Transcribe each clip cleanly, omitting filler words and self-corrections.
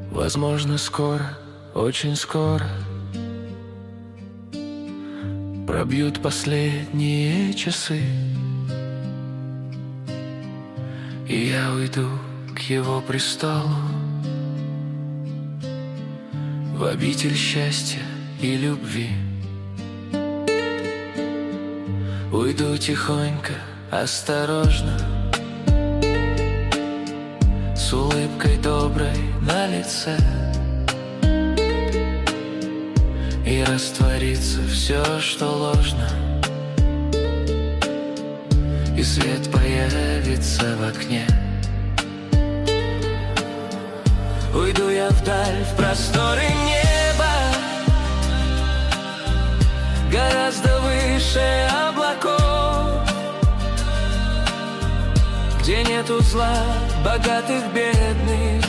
Возможно, скоро, очень скоро пробьют последние часы, и я уйду к его престолу, в обитель счастья и любви. Уйду тихонько, осторожно, с улыбкой доброй на лице, и растворится все, что ложно, и свет появится в окне. Уйду я вдаль, в просторы неба, гораздо выше облаков, где нету зла, богатых, бедных,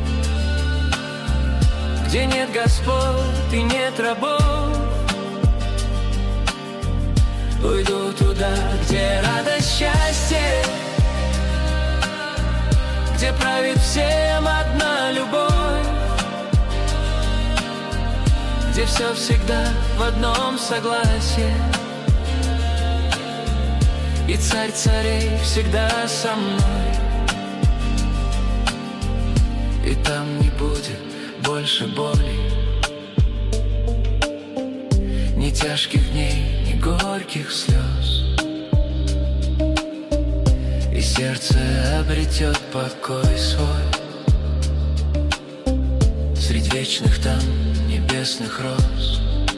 где нет господ и нет рабов. Уйду туда, где радость, счастье, где правит всем одна любовь, где все всегда в одном согласии, и царь царей всегда со мной. И там не будет больше боли, ни тяжких дней, ни горьких слез, и сердце обретет покой свой среди вечных там небесных роз.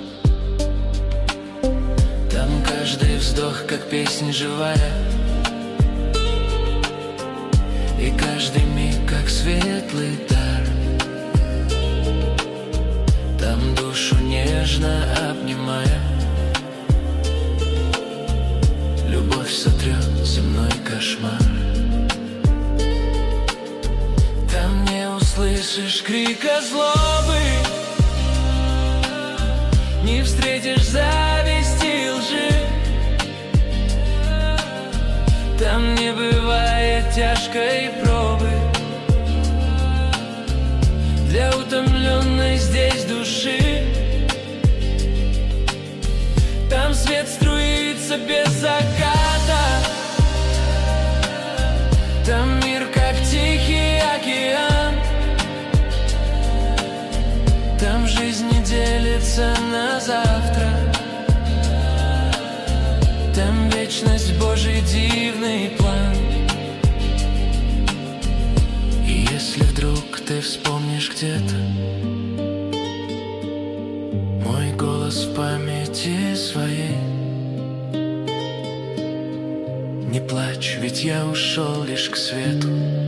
Там каждый вздох, как песнь живая, и каждый миг, как светлый дар. Там душу нежно обнимая, любовь сотрет земной кошмар. Там не услышишь крика злобы, не встретишь зависти и лжи. Там не бывает тяжкой пробы для утомленной здесь души. Там свет струится без заката, там мир как тихий океан, там жизнь не делится на завтра, там вечность Божий дивный план. И если вдруг ты вспомнишь где-то мой голос в памяти своей, не плачь, ведь я ушел лишь к свету,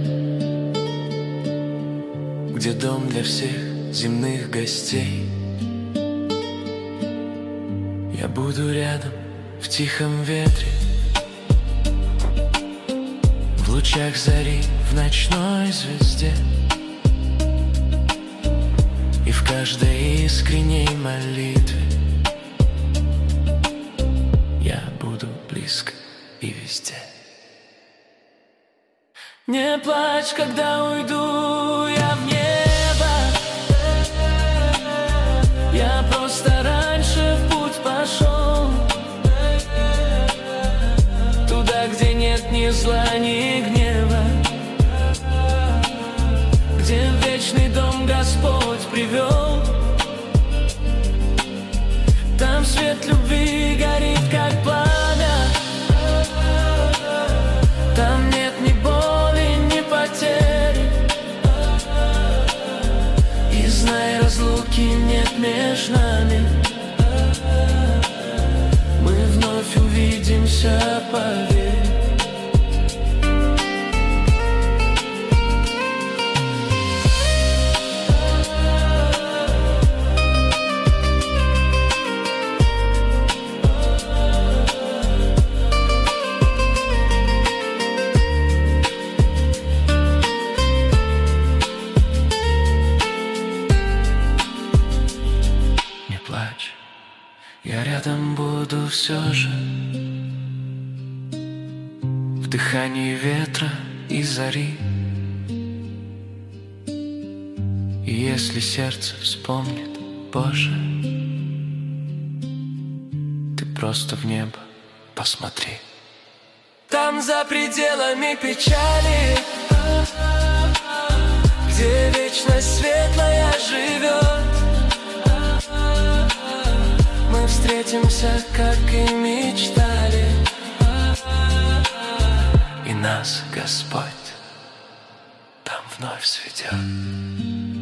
где дом для всех земных гостей. Я буду рядом в тихом ветре, в лучах зари, в ночной звезде, и в каждой искренней молитве я буду близко и везде. Не плачь, когда уйду я в небо, я просто раньше в путь пошел, туда, где нет ни зла, ни гнева, где в вечный дом Господь привел. Там свет любви горит, как пламя, там нет ни боли, ни потери, и знай, разлуки нет между нами. Мы вновь увидимся, поверь. Я рядом буду все же, в дыхании ветра и зари, И если сердце вспомнит, Боже, ты просто в небо посмотри. Там за пределами печали, где вечность светлая живет, мы встретимся, как и мечтали, и нас Господь там вновь сведет.